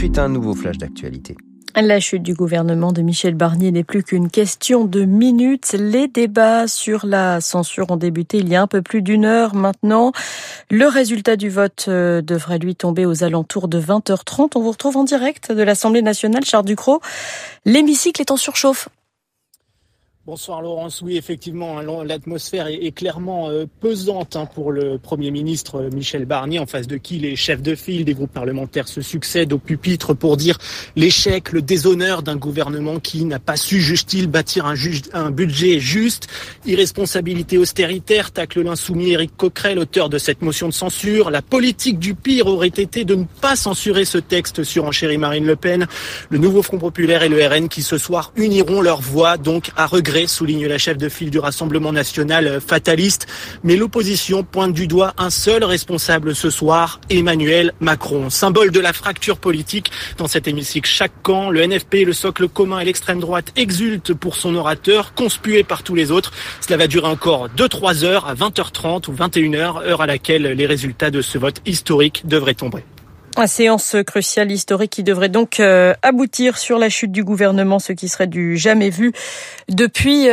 suite, un nouveau flash d'actualité. La chute du gouvernement de Michel Barnier n'est plus qu'une question de minutes. Les débats sur la censure ont débuté il y a un peu plus d'une heure maintenant. Le résultat du vote devrait lui tomber aux alentours de 20h30. On vous retrouve en direct de l'Assemblée nationale, Charles Ducrot. L'hémicycle est en surchauffe. Bonsoir Laurence, oui effectivement l'atmosphère est clairement pesante pour le Premier ministre Michel Barnier, en face de qui les chefs de file des groupes parlementaires se succèdent au pupitre pour dire l'échec, le déshonneur d'un gouvernement qui n'a pas su, juge-t-il, bâtir un budget juste, irresponsabilité austéritaire, tacle l'insoumis Éric Coquerel, auteur de cette motion de censure. La politique du pire aurait été de ne pas censurer ce texte, surenchérit Marine Le Pen. Le nouveau Front populaire et le RN qui ce soir uniront leurs voix donc à regret, souligne la chef de file du Rassemblement national fataliste. Mais l'opposition pointe du doigt un seul responsable ce soir, Emmanuel Macron. Symbole de la fracture politique dans cet hémicycle. Chaque camp, le NFP, le socle commun et l'extrême droite exultent pour son orateur, conspué par tous les autres. Cela va durer encore 2-3 heures à 20h30 ou 21h, heure à laquelle les résultats de ce vote historique devraient tomber. Une séance cruciale historique qui devrait donc aboutir sur la chute du gouvernement, ce qui serait du jamais vu depuis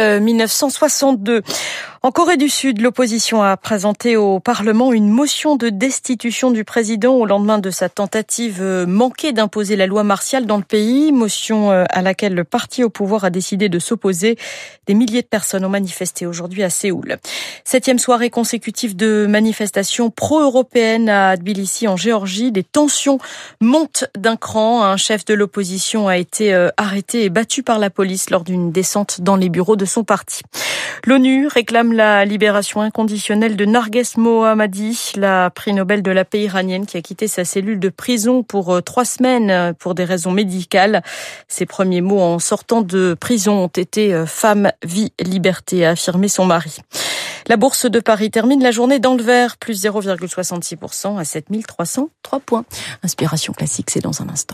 1962. En Corée du Sud, l'opposition a présenté au Parlement une motion de destitution du président au lendemain de sa tentative manquée d'imposer la loi martiale dans le pays, motion à laquelle le parti au pouvoir a décidé de s'opposer. Des milliers de personnes ont manifesté aujourd'hui à Séoul. 7e soirée consécutive de manifestations pro-européennes à Tbilissi en Géorgie. Des tensions montent d'un cran. Un chef de l'opposition a été arrêté et battu par la police lors d'une descente dans les bureaux de son parti. L'ONU réclame la libération inconditionnelle de Narges Mohammadi, la prix Nobel de la paix iranienne qui a quitté sa cellule de prison pour 3 semaines pour des raisons médicales. Ses premiers mots en sortant de prison ont été « femme, vie, liberté », a affirmé son mari. La bourse de Paris termine la journée dans le vert, plus 0,66% à 7303 points. Inspiration classique, c'est dans un instant.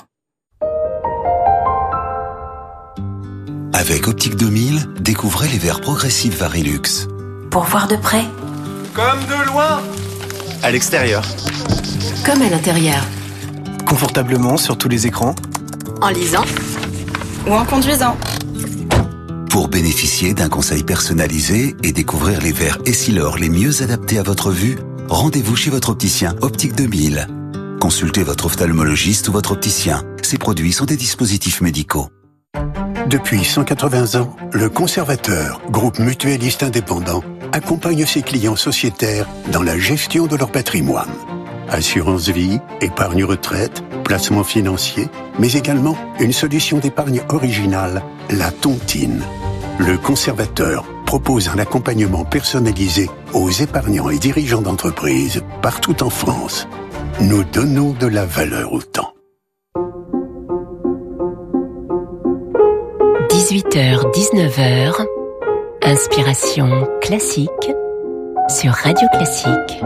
Avec Optique 2000, découvrez les verres progressifs Varilux. Pour voir de près. Comme de loin. À l'extérieur. Comme à l'intérieur. Confortablement sur tous les écrans. En lisant. Ou en conduisant. Pour bénéficier d'un conseil personnalisé et découvrir les verres Essilor les mieux adaptés à votre vue, rendez-vous chez votre opticien Optique 2000. Consultez votre ophtalmologiste ou votre opticien. Ces produits sont des dispositifs médicaux. Depuis 180 ans, le Conservateur, groupe mutualiste indépendant, accompagne ses clients sociétaires dans la gestion de leur patrimoine. Assurance vie, épargne retraite, placement financier, mais également une solution d'épargne originale, la tontine. Le Conservateur propose un accompagnement personnalisé aux épargnants et dirigeants d'entreprises partout en France. Nous donnons de la valeur au temps. 18h-19h, Inspiration classique sur Radio Classique.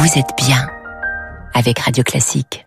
vous êtes bien avec Radio Classique.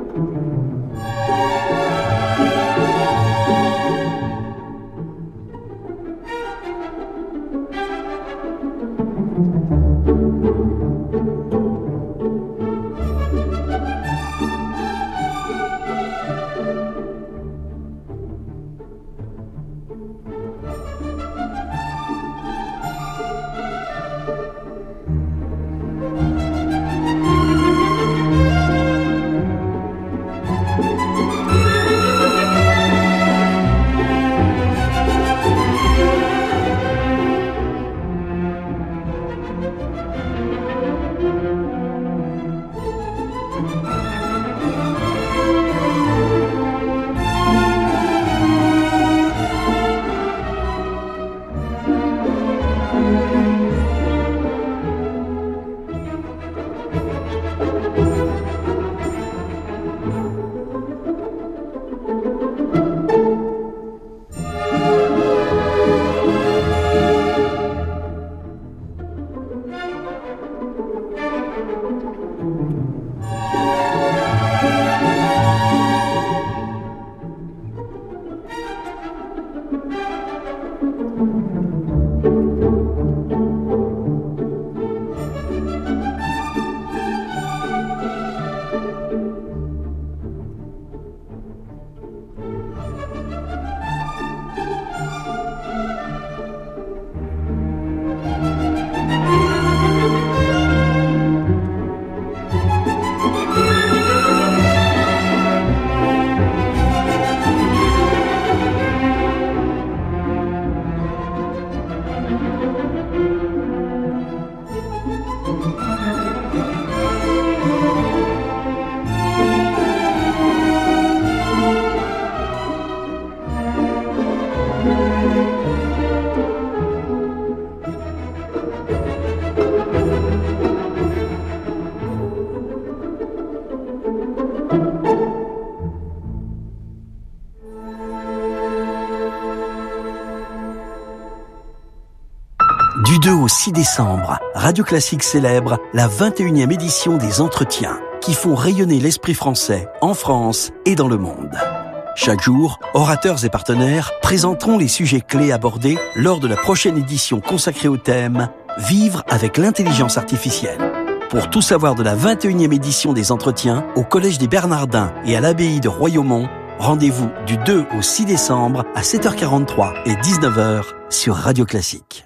Du 2 au 6 décembre, Radio Classique célèbre la 21e édition des Entretiens, qui font rayonner l'esprit français en France et dans le monde. Chaque jour, orateurs et partenaires présenteront les sujets clés abordés lors de la prochaine édition consacrée au thème « Vivre avec l'intelligence artificielle ». Pour tout savoir de la 21e édition des Entretiens, au Collège des Bernardins et à l'Abbaye de Royaumont, rendez-vous du 2 au 6 décembre à 7h43 et 19h sur Radio Classique.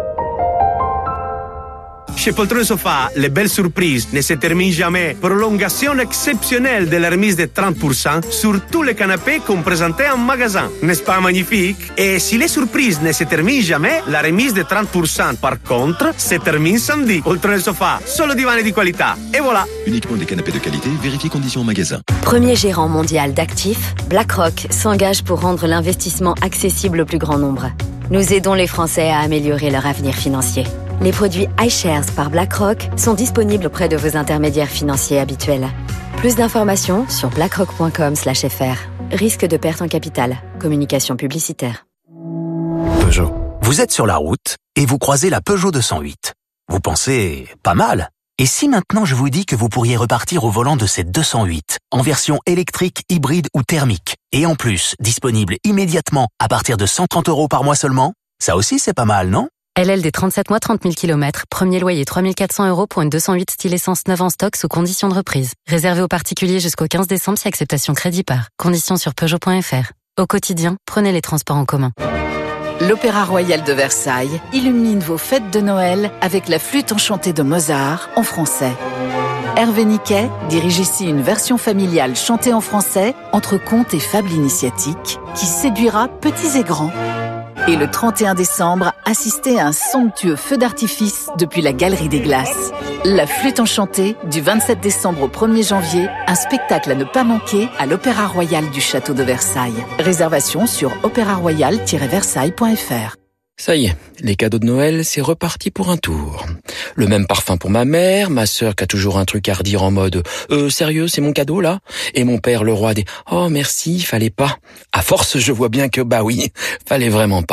Chez Poltrone Sofa, les belles surprises ne se terminent jamais. Prolongation exceptionnelle de la remise de 30% sur tous les canapés qu'on présentait en magasin. N'est-ce pas magnifique? Et si les surprises ne se terminent jamais, la remise de 30% par contre se termine samedi. Poltrone Sofa, solo divani di qualità. Et voilà. Uniquement des canapés de qualité, vérifiez conditions en magasin. Premier gérant mondial d'actifs, BlackRock s'engage pour rendre l'investissement accessible au plus grand nombre. Nous aidons les Français à améliorer leur avenir financier. Les produits iShares par BlackRock sont disponibles auprès de vos intermédiaires financiers habituels. Plus d'informations sur blackrock.com/fr. Risque de perte en capital. Communication publicitaire. Peugeot. Vous êtes sur la route et vous croisez la Peugeot 208. Vous pensez pas mal. Et si maintenant je vous dis que vous pourriez repartir au volant de cette 208 en version électrique, hybride ou thermique, et en plus disponible immédiatement à partir de 130 € par mois seulement? Ça aussi c'est pas mal, non? LL des 37 mois, 30 000 km. Premier loyer 3 400 € pour une 208 style essence 9 en stock sous conditions de reprise. Réservé aux particuliers jusqu'au 15 décembre si acceptation crédit par. Conditions sur Peugeot.fr. Au quotidien, prenez les transports en commun. L'Opéra Royal de Versailles illumine vos fêtes de Noël avec la flûte enchantée de Mozart en français. Hervé Niquet dirige ici une version familiale chantée en français entre contes et fables initiatiques qui séduira petits et grands. Et le 31 décembre, assistez à un somptueux feu d'artifice depuis la Galerie des Glaces. La flûte enchantée, du 27 décembre au 1er janvier, un spectacle à ne pas manquer à l'Opéra Royal du Château de Versailles. Réservation sur opéraroyal-versailles.fr. Ça y est, les cadeaux de Noël, c'est reparti pour un tour. Le même parfum pour ma mère, ma sœur qui a toujours un truc à redire en mode « Sérieux, c'est mon cadeau là ?» Et mon père, le roi des « Oh merci, fallait pas ». À force, je vois bien que bah oui, fallait vraiment pas.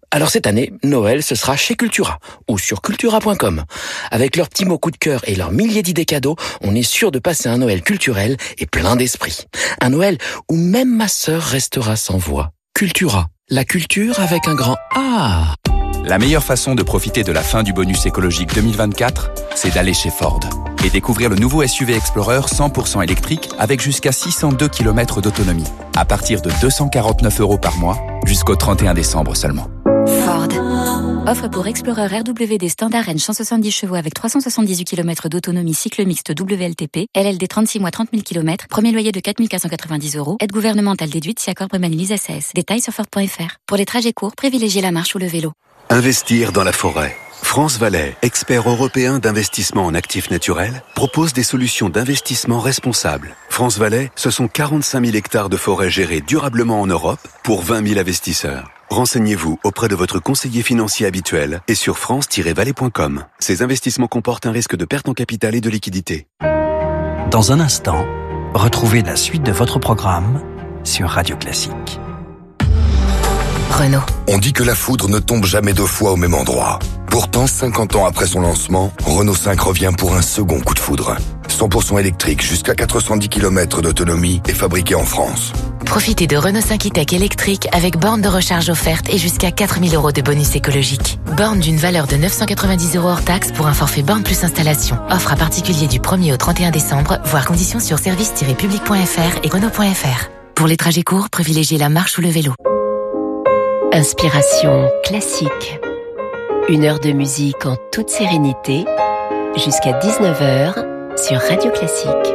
Alors cette année, Noël, ce sera chez Cultura ou sur cultura.com. Avec leurs petits mots coup de cœur et leurs milliers d'idées cadeaux, on est sûr de passer un Noël culturel et plein d'esprit. Un Noël où même ma sœur restera sans voix. Cultura, la culture avec un grand A. La meilleure façon de profiter de la fin du bonus écologique 2024, c'est d'aller chez Ford et découvrir le nouveau SUV Explorer 100% électrique avec jusqu'à 602 km d'autonomie, à partir de 249 € par mois, jusqu'au 31 décembre seulement. Ford. Offre pour Explorer RWD Standard Range 170 chevaux avec 378 km d'autonomie cycle mixte WLTP, LLD 36 mois 30 000 km, premier loyer de 4 490 €, aide gouvernementale déduite si accord Premanilise SAS. Détails sur Ford.fr. Pour les trajets courts, privilégiez la marche ou le vélo. Investir dans la forêt. France Valais, expert européen d'investissement en actifs naturels, propose des solutions d'investissement responsables. France Valais, ce sont 45 000 hectares de forêt gérés durablement en Europe pour 20 000 investisseurs. Renseignez-vous auprès de votre conseiller financier habituel et sur france-valais.com. Ces investissements comportent un risque de perte en capital et de liquidité. Dans un instant, retrouvez la suite de votre programme sur Radio Classique. Renault. On dit que la foudre ne tombe jamais deux fois au même endroit. Pourtant, 50 ans après son lancement, Renault 5 revient pour un second coup de foudre. 100% électrique, jusqu'à 410 km d'autonomie et fabriqué en France. Profitez de Renault 5 e-Tech électrique avec borne de recharge offerte et jusqu'à 4 000 € de bonus écologique. Borne d'une valeur de 990 € hors taxe pour un forfait borne plus installation. Offre à particulier du 1er au 31 décembre, voire conditions sur service-public.fr et Renault.fr. Pour les trajets courts, privilégiez la marche ou le vélo. Inspiration classique. 1 heure de musique en toute sérénité jusqu'à 19h sur Radio Classique.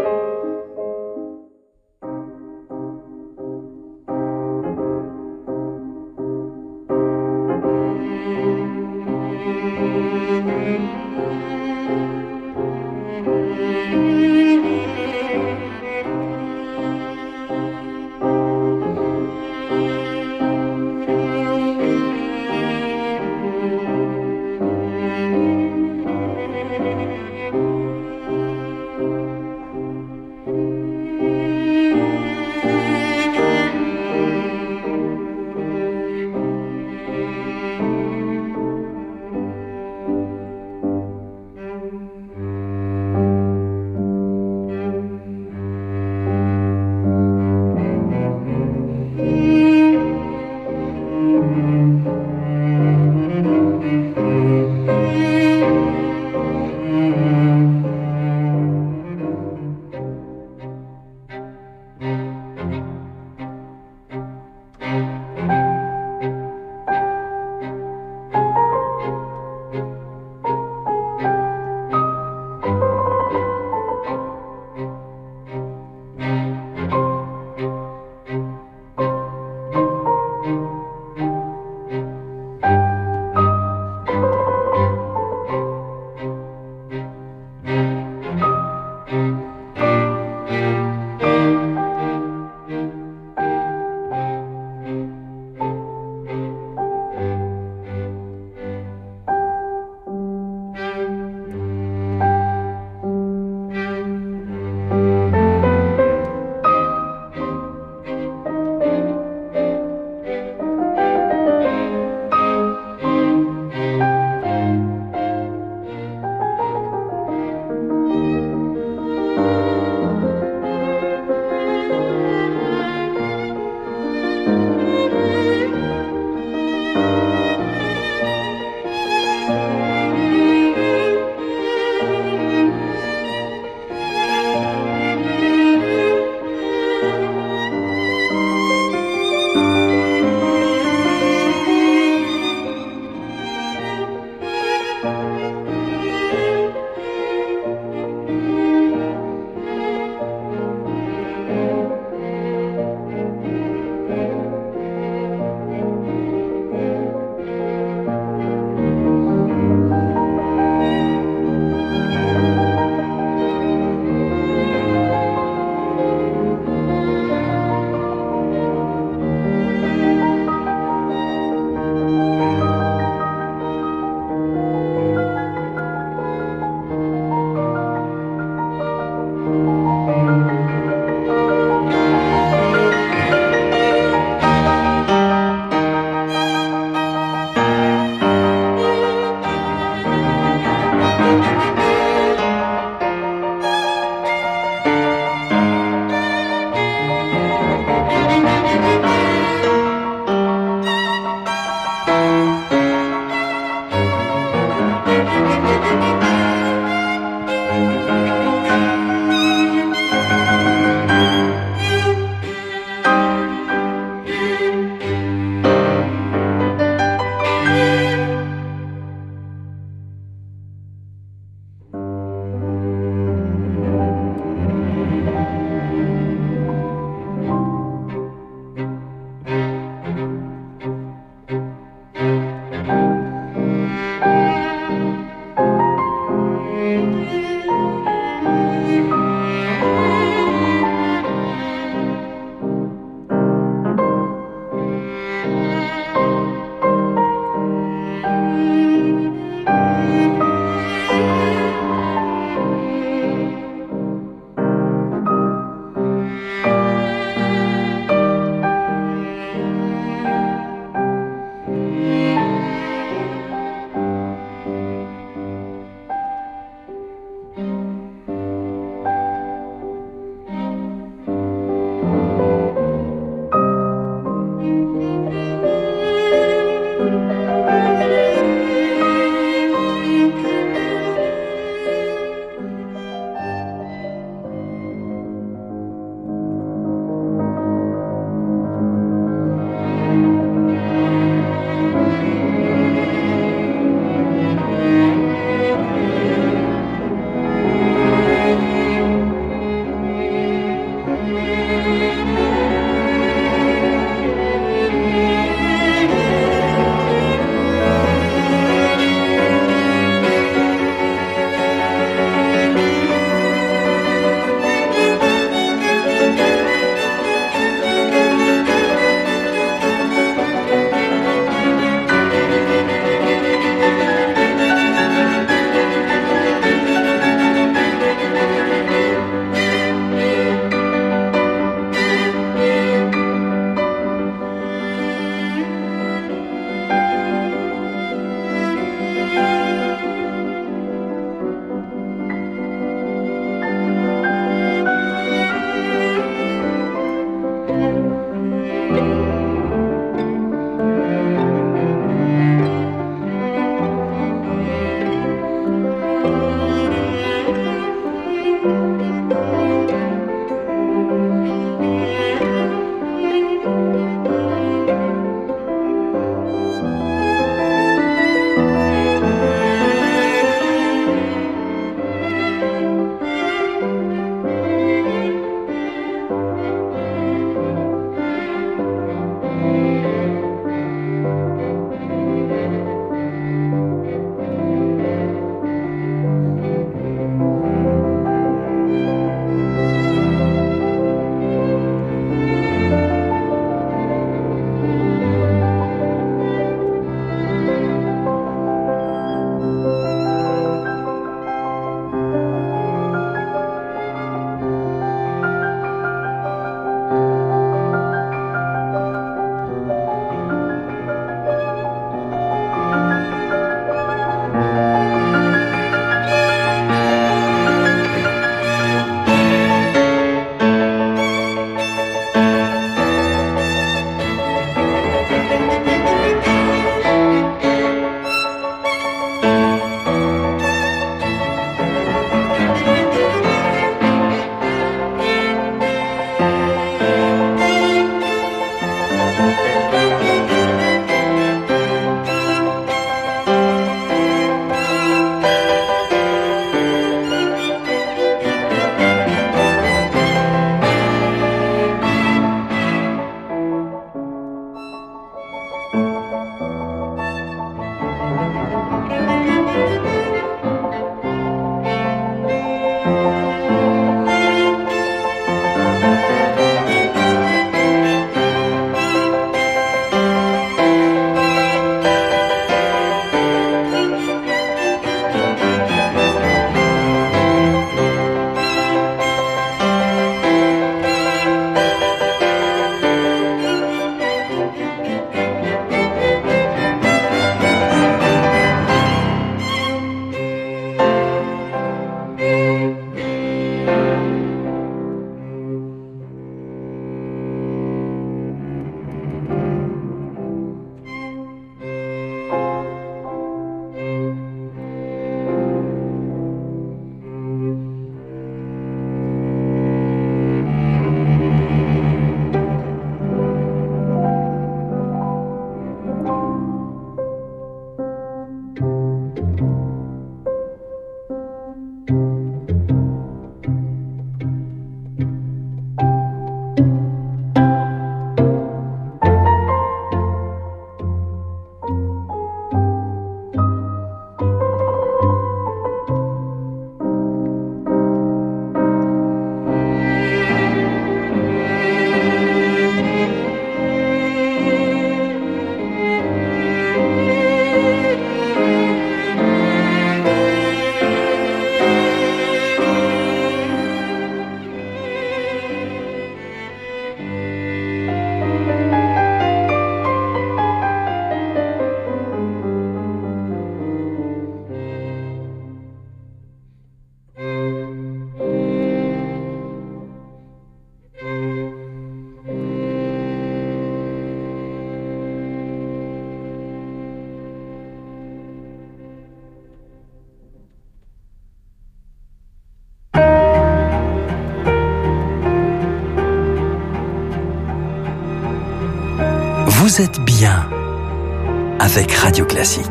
vous êtes bien avec Radio Classique.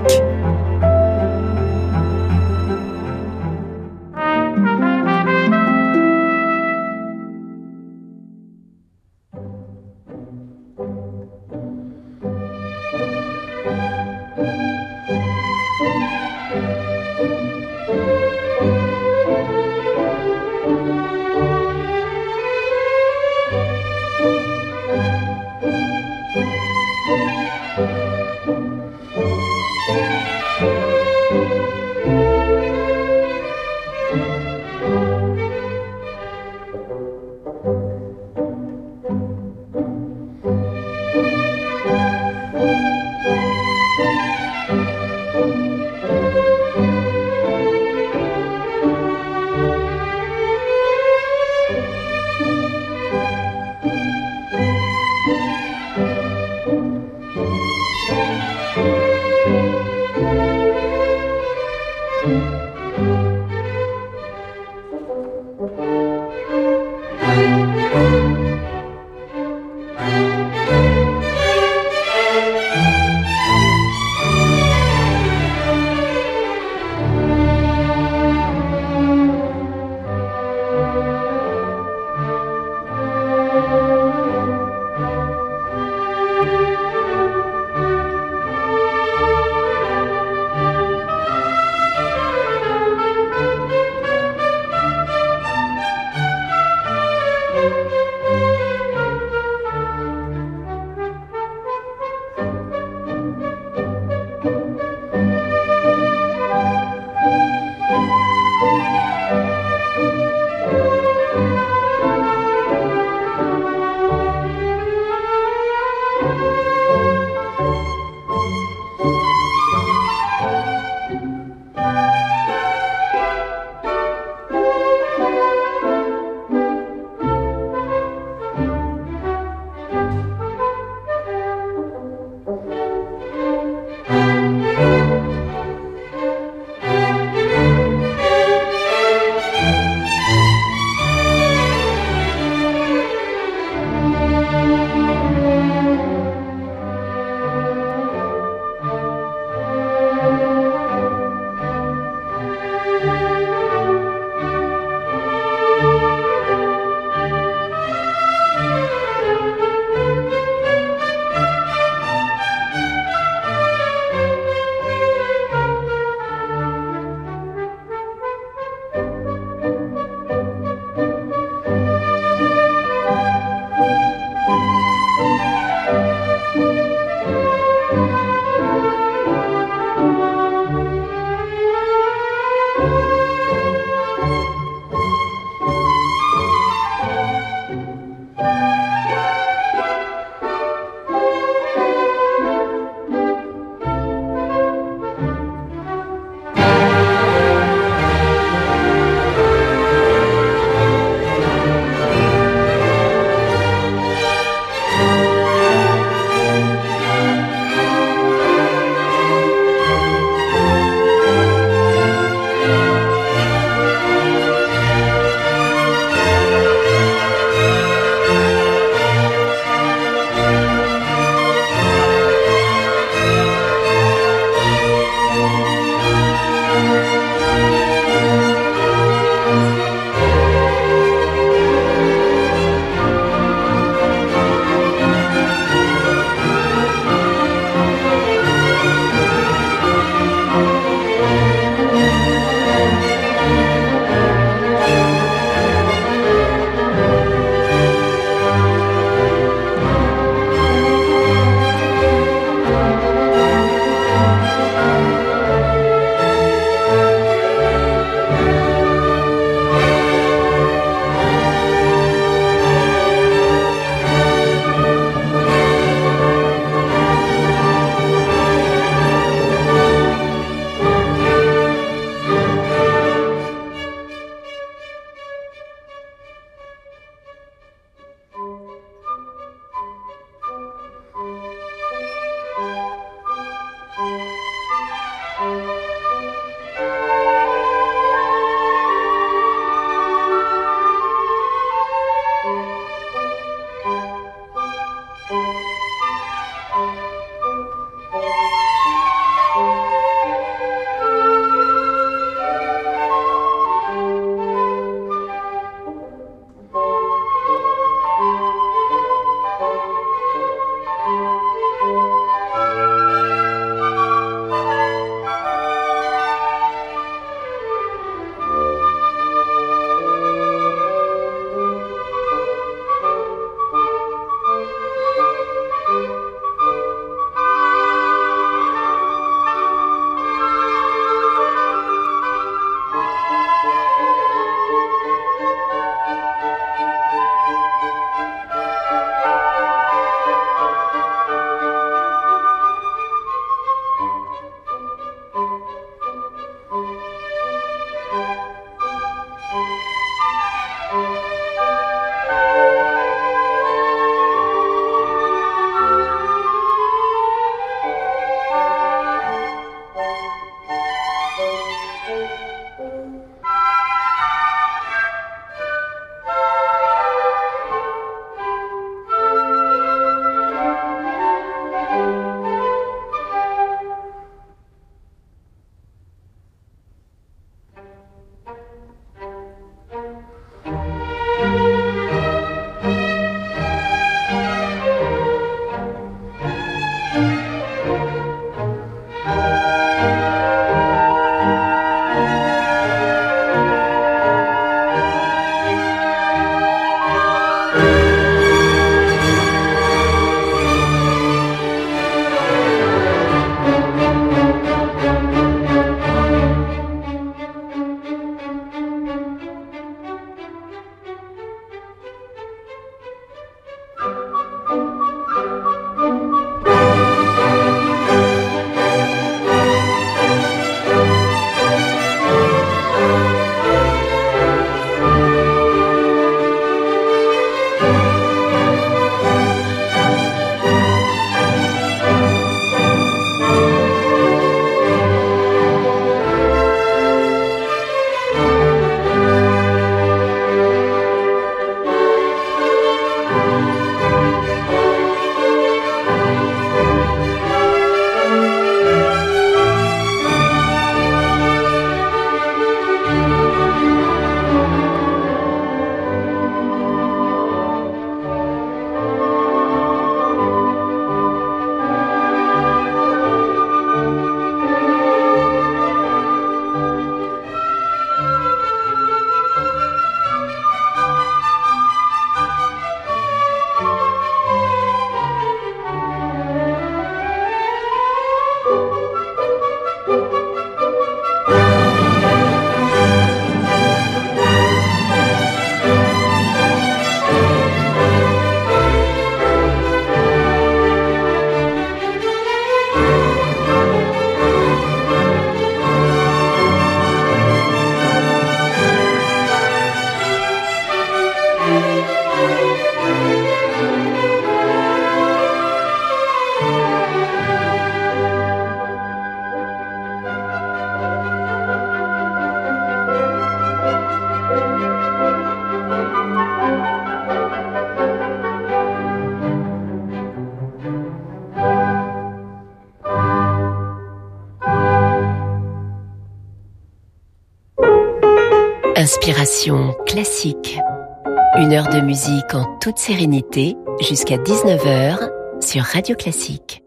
Inspiration classique. 1 heure de musique en toute sérénité jusqu'à 19h sur Radio Classique.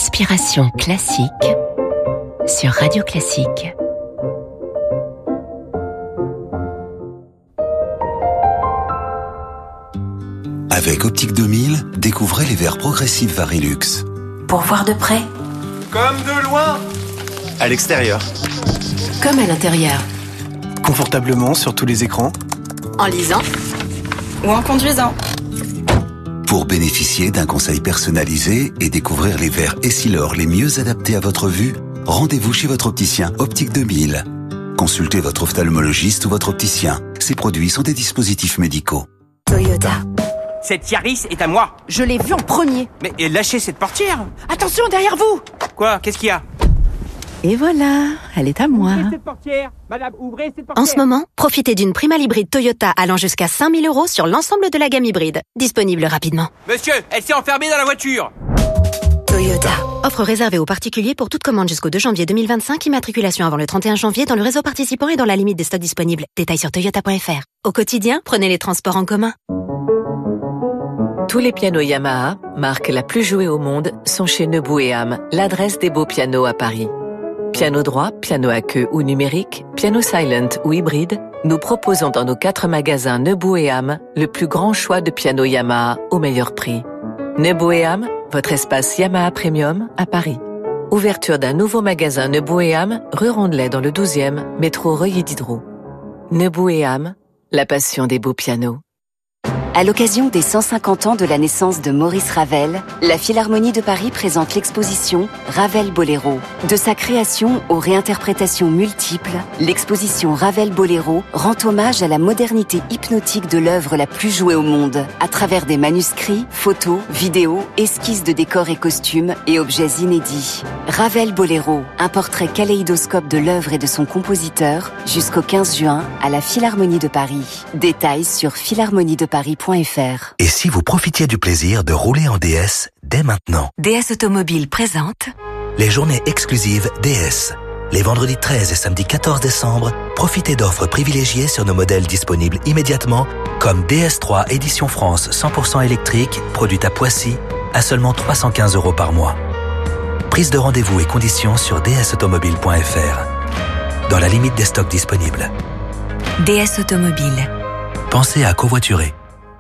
Inspiration classique sur Radio Classique. Avec Optique 2000, découvrez les verres progressifs Varilux. Pour voir de près. Comme de loin. À l'extérieur. Comme à l'intérieur. Confortablement sur tous les écrans. En lisant. Ou en conduisant. Pour bénéficier d'un conseil personnalisé et découvrir les verres Essilor les mieux adaptés à votre vue, rendez-vous chez votre opticien Optique 2000. Consultez votre ophtalmologiste ou votre opticien. Ces produits sont des dispositifs médicaux. Toyota. Cette Yaris est à moi. Je l'ai vue en premier. Mais lâchez cette portière. Attention, derrière vous. Quoi? Qu'est-ce qu'il y a? Et voilà, elle est à moi. Ouvrez cette portière. Madame, ouvrez cette portière. En ce moment, profitez d'une prime à l'hybride Toyota allant jusqu'à 5 000 € sur l'ensemble de la gamme hybride. Disponible rapidement. Monsieur, elle s'est enfermée dans la voiture. Toyota. Offre réservée aux particuliers pour toute commande jusqu'au 2 janvier 2025. Immatriculation avant le 31 janvier dans le réseau participant et dans la limite des stocks disponibles. Détails sur toyota.fr. Au quotidien, prenez les transports en commun. Tous les pianos Yamaha, marque la plus jouée au monde, sont chez Nebou & Ham, l'adresse des beaux pianos à Paris. Piano droit, piano à queue ou numérique, piano silent ou hybride, nous proposons dans nos 4 magasins Nebou & Ham le plus grand choix de pianos Yamaha au meilleur prix. Nebou & Ham, votre espace Yamaha Premium à Paris. Ouverture d'un nouveau magasin Nebou & Ham, rue Rondelet dans le 12e, métro Reuilly-Diderot. Nebou & Ham, la passion des beaux pianos. À l'occasion des 150 ans de la naissance de Maurice Ravel, la Philharmonie de Paris présente l'exposition Ravel Boléro. De sa création aux réinterprétations multiples, l'exposition Ravel Boléro rend hommage à la modernité hypnotique de l'œuvre la plus jouée au monde, à travers des manuscrits, photos, vidéos, esquisses de décors et costumes et objets inédits. Ravel Boléro, un portrait kaléidoscope de l'œuvre et de son compositeur, jusqu'au 15 juin à la Philharmonie de Paris. Détails sur philharmoniedeparis.fr. Et si vous profitiez du plaisir de rouler en DS dès maintenant? DS Automobile présente les journées exclusives DS. Les vendredis 13 et samedi 14 décembre, profitez d'offres privilégiées sur nos modèles disponibles immédiatement, comme DS3 Édition France 100% électrique, produite à Poissy, à seulement 315 € par mois. Prise de rendez-vous et conditions sur dsautomobile.fr. Dans la limite des stocks disponibles. DS Automobile. Pensez à covoiturer.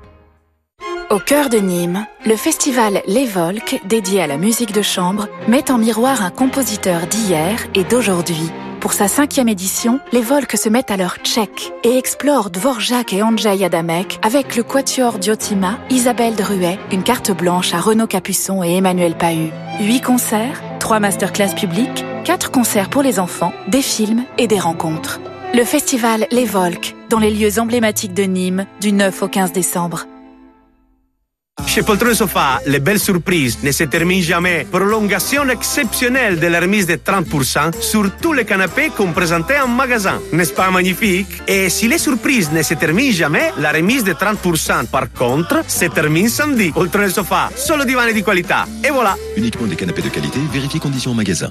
Au cœur de Nîmes, le festival Les Volques, dédié à la musique de chambre, met en miroir un compositeur d'hier et d'aujourd'hui. Pour sa 5e édition, Les Volques se mettent à leur tchèque et explorent Dvorak et Andrzej Adamek avec le quatuor Diotima, Isabelle Druet, une carte blanche à Renaud Capuçon et Emmanuel Pahud. 8 concerts, 3 masterclass publiques, 4 concerts pour les enfants, des films et des rencontres. Le festival Les Volques, dans les lieux emblématiques de Nîmes, du 9 au 15 décembre. Chez Poltrone Sofa, les belles surprises ne se terminent jamais. Prolongation exceptionnelle de la remise de 30% sur tous les canapés qu'on présentait en magasin. N'est-ce pas magnifique? Et si les surprises ne se terminent jamais, la remise de 30% par contre se termine samedi. Poltrone Sofa, solo divani di qualità. Et voilà. Uniquement des canapés de qualité, vérifiez conditions en magasin.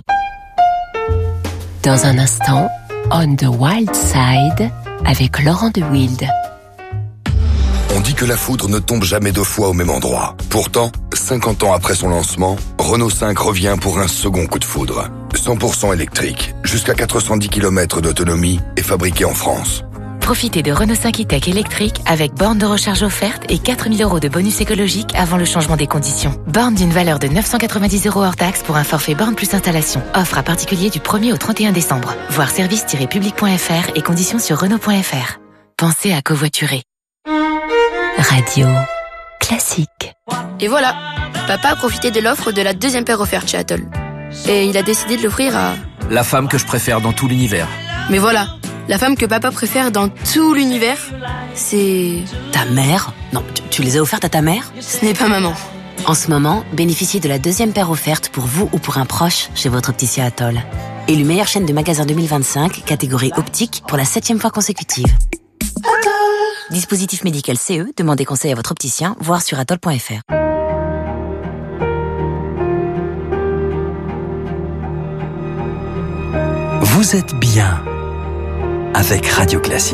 Dans un instant, On the Wild Side avec Laurent de Wild. On dit que la foudre ne tombe jamais 2 fois au même endroit. Pourtant, 50 ans après son lancement, Renault 5 revient pour un second coup de foudre. 100% électrique, jusqu'à 410 km d'autonomie et fabriqué en France. Profitez de Renault 5 e-Tech électrique avec borne de recharge offerte et 4 000 € de bonus écologique avant le changement des conditions. Borne d'une valeur de 990 € hors taxe pour un forfait borne plus installation. Offre à particulier du 1er au 31 décembre. Voir service-public.fr et conditions sur Renault.fr. Pensez à covoiturer. Radio Classique. Et voilà, papa a profité de l'offre de la 2e paire offerte chez Atoll. Et il a décidé de l'offrir à... La femme que je préfère dans tout l'univers. Mais voilà, la femme que papa préfère dans tout l'univers, c'est... Ta mère? Non, tu les as offertes à ta mère? Ce n'est pas maman. En ce moment, bénéficiez de la 2e paire offerte pour vous ou pour un proche chez votre opticien Atoll. Élu meilleure chaîne de magasins 2025, catégorie optique, pour la 7e fois consécutive. Dispositif médical CE, demandez conseil à votre opticien, voire sur atoll.fr. Vous êtes bien avec Radio Classique.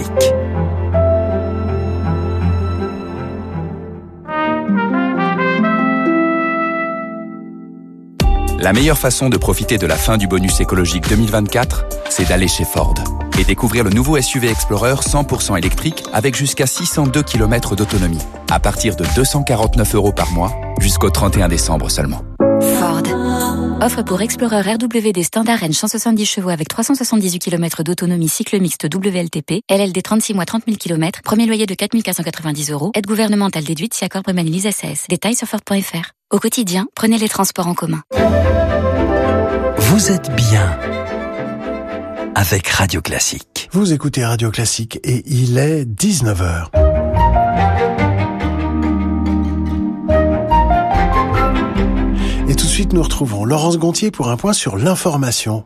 La meilleure façon de profiter de la fin du bonus écologique 2024, c'est d'aller chez Ford et découvrir le nouveau SUV Explorer 100% électrique avec jusqu'à 602 km d'autonomie, à partir de 249 € par mois, jusqu'au 31 décembre seulement. Ford. Offre pour Explorer RWD Standard Range 170 chevaux avec 378 km d'autonomie cycle mixte WLTP, LLD 36 mois 30 000 km, premier loyer de 4 490 €, aide gouvernementale déduite si accord Bremen Lease SAS. Détails sur Ford.fr. Au quotidien, prenez les transports en commun. Vous êtes bien avec Radio Classique. Vous écoutez Radio Classique et il est 19h. Et tout de suite, nous retrouvons Laurence Gontier pour un point sur l'information.